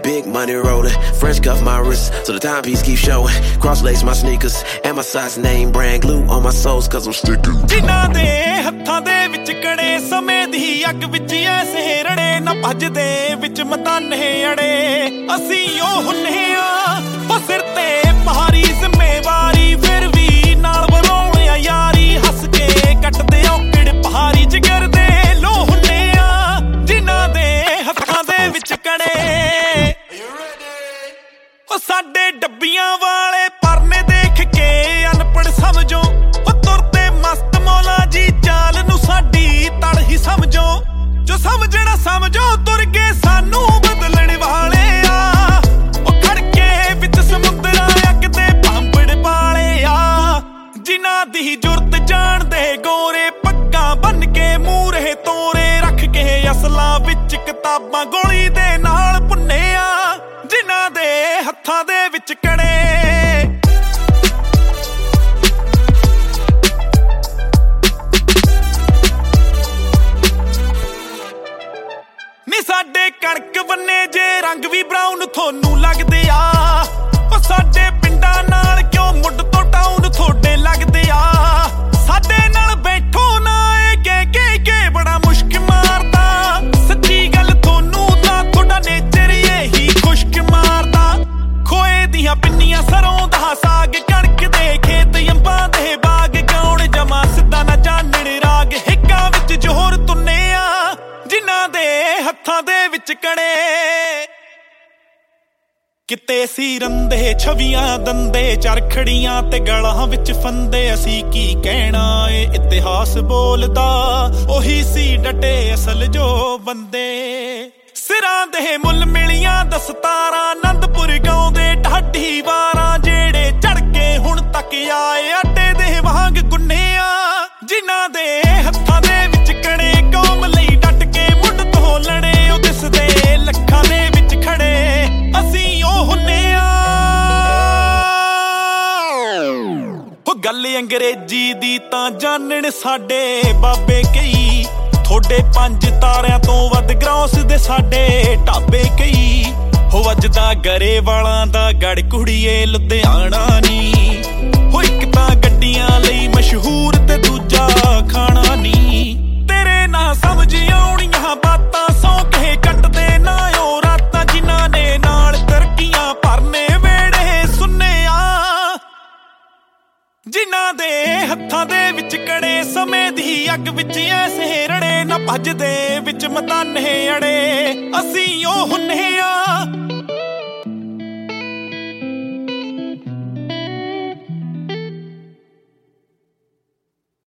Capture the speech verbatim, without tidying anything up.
big money rolling. French cuff my wrist, so the timepiece keeps showing. Cross lace my sneakers, and my size name brand. Glue on my soles, cause I'm sticking. ਜਿਨ੍ਹਾਂ ਦੇ ਹੱਥਾਂ ਦੇ ਵਿੱਚ ਕੜੇ ਸਮੇਂ ਦੀ ਅੱਗ ਵਿੱਚ ਐਸੇ ਰੜੇ ਨਾ ਭੱਜਦੇ ਵਿੱਚ ਮਤਾਨੇ ਅੜੇ ਅਸੀਂ ਉਹ ਹੁੰਨੇ ਆ ਉਹ ਸਿਰ ਤੇ ਭਾਰੀ ਜ਼ਿੰਮੇਵਾਰੀ ਫਿਰ ਵੀ ਨਾਲ ਬਣਾਉਣੇ ਆ ਯਾਰੀ ਹੱਸ ਕੇ ਕੱਟਦੇ ਔਕੜ ਪਹਾੜੀ ਜਿਗਰ ਦੇ ਲੋ ਹੁੰਨੇ ਆ ਜਿਨ੍ਹਾਂ ਦੇ ਹੱਥਾਂ ਦੇ ਵਿੱਚ ਕੜੇ ਉਹ ਸਾਡੇ ਡੱਬੀਆਂ ਵਾਲੇ ਪਰਨੇ ਦੇਖ ਕੇ ਅਨਪੜ ਸਮਝੋ ਉਹ ਤੁਰਦੇ ਮਸਤ ਮੌਲਾ ਜੀ ਚਾਲ ਨੂੰ ਸਾਡੀ ਤੜ ਹੀ ਸਮਝੋ ਜੋ ਸਮਝਣਾ ਸਮਝੋ ਤੁਰ ਕੇ ਸਾਨੂੰ ਬਦਲਣ ਵਾਲੇ ਆ ਉਹ ਖੜਕੇ ਵਿੱਚ ਸਮੁੰਦਰਾਂ ਅੱਗਦੇ ਭਾਂਬੜ ਵਾਲੇ ਆ ਜਿਨ੍ਹਾਂ ਦੀ ਜੁਰਤ ਜਾਣਦੇ ਗੋਰੇ ਪੱਗਾਂ ਬੰਨ ਕੇ ਮੂਹਰੇ ਤੋਰੇ ਰੱਖ ਕੇ ਅਸਲਾਂ ਵਿੱਚ ਕਿਤਾਬਾਂ ਗੋਲੀ ਦੇ ਨਾਲ ਭੁੰਨੇ ਆ ਜਿਨ੍ਹਾਂ ਦੇ ਹੱਥਾਂ ਦੇ ਵਿੱਚ ਕੜੇ ਨੀ ਸਾਡੇ ਕਣਕ ਬੰਨੇ ਜੇ ਰੰਗ ਵੀ ਬਰਾਊਨ ਤੁਹਾਨੂੰ ਲੱਗਦੇ ਆ ਉਹ ਸਾਡੇ ਪਿੰਡਾਂ ਨਾਲ ਕਿਉਂ ਮੁੱਢ ਤੋਂ ਟਾਊਨ ਤੁਹਾਡੇ ਲੱਗਦੇ ਆ ਸਾਡੇ ਨਾਲ ਬੈਠੋ ਨਾ ਇਹ ਕਹਿ ਕੇ ਕੇ ਬੜਾ ਮੁਸ਼ਕ ਮਾਰਦਾ ਸੱਚੀ ਗੱਲ ਤੁਹਾਨੂੰ ਤਾਂ ਤੁਹਾਡਾ ਨੇਚਰ ਇਹੀ ਖੁਸ਼ਕ ਮਾਰਦਾ ਖੋਏ ਦੀਆਂ ਪਿੰਨੀਆਂ ਸਰੋਂ ਦਾ ਸਾਗ ਕਣਕ ਦੇ ਖੇਤ ਅੰਬਾਂ ਦੇ ਬਾਗ ਗਾਉਣ ਜਮਾ ਸਿੱਧਾ ਨਾ ਜਾਣਣ ਰਾਗ ਹਿੱਕਾਂ ਵਿੱਚ ਜ਼ੋਰ ਤੁੰਨੇ ਆ ਜਿਨ੍ਹਾਂ ਦੇ ਹੱਥਾਂ ਦੇ ਵਿੱਚ ਕੜੇ ਕਿਤੇ ਸੀ ਰੰਦੇ ਛਵੀਆਂ ਦੰਦੇ ਚਰਖੜੀਆਂ ਤੇ ਗਲਾਂ ਵਿੱਚ ਫੰਦੇ ਅਸੀਂ ਕੀ ਕਹਿਣਾ ਏ ਇਤਿਹਾਸ ਬੋਲਦਾ ਉਹੀ ਸੀ ਡਟੇ ਅਸਲ ਜੋ ਬੰਦੇ ਸਿਰਾਂ ਦੇ ਮੁੱਲ ਮਿਲੀਆਂ ਦਸਤਾਰਾਂ ਆਨੰਦਪੁਰ ਗਾਉਂਦੇ ਢਾਡੀ ਵਾਰਾਂ ਜਿਹੜੇ ਝੜ ਕੇ ਹੁਣ ਤੱਕ ਆਏ ਆਟੇ ਦੇ ਵਾਂਗ ਗੁੰਨਿਆ ਜਿਨ੍ਹਾਂ ਦੇ ਹੱਥਾਂ ਦੇ ਵਿੱਚ ਕੜੇ ਕੌਮ ਲਈ ਡਟ ਕੇ ਮੁੱਢ ਤੋਂ ਲੜੇ ਉਹ ਦਿਸਦੇ ਲੱਖਾਂ ਦੇ ਵਿੱਚ ਖੜੇ ਅਸੀਂ ਉਹ ਹੁੰਨੇ ਆ ਉਹ ਗੱਲ ਅੰਗਰੇਜ਼ੀ ਦੀ ਤਾਂ ਜਾਣਨ ਸਾਡੇ ਬਾਬੇ ਕਈ ਥੋੜੇ ਪੰਜ ਤਾਰਿਆਂ ਤੋਂ ਵੱਧ ਗਰੌਸ ਦੇ ਸਾਡੇ ਢਾਬੇ ਕਈ ਹੋ ਵੱਜਦਾ ਗਰੇ ਵਾਲਾਂ ਦਾ ਗੜ ਕੁੜੀਏ ਲੁਧਿਆਣਾ ਨੀ ਹੋ ਇੱਕ ਤਾਂ ਗੱਡੀਆਂ ਲਈ ਮਸ਼ਹੂਰ ਤੇ ਦੂਜਾ ਖਾਣਾ ਨੀ ਤੇਰੇ ਨਾ ਸਮਝ ਆਉਣੀਆਂ ਬਾਤਾਂ ਸੌ ਕੇ ਕੱਟਦੇ ਨਾ ਉਹ ਰਾਤਾਂ ਜਿਨ੍ਹਾਂ ਨੇ ਨਾਲ ਤਰੱਕੀਆਂ ਭਰਨੇ ਵੇੜੇ ਸੁੰਨੇ ਆ ਜਿਨ੍ਹਾਂ ਦੇ ਹੱਥਾਂ ਦੇ ਵਿੱਚ ਕੜੇ ਸਮੇਂ ਦੀ ਅੱਗ ਵਿੱਚ ਐਸੇ ਰੜੇ ਨਾ ਭੱਜਦੇ ਵਿੱਚ ਮਤਾਨੇ ਅੜੇ ਅਸੀਂ ਉਹ ਹੁੰਨੇ ਆ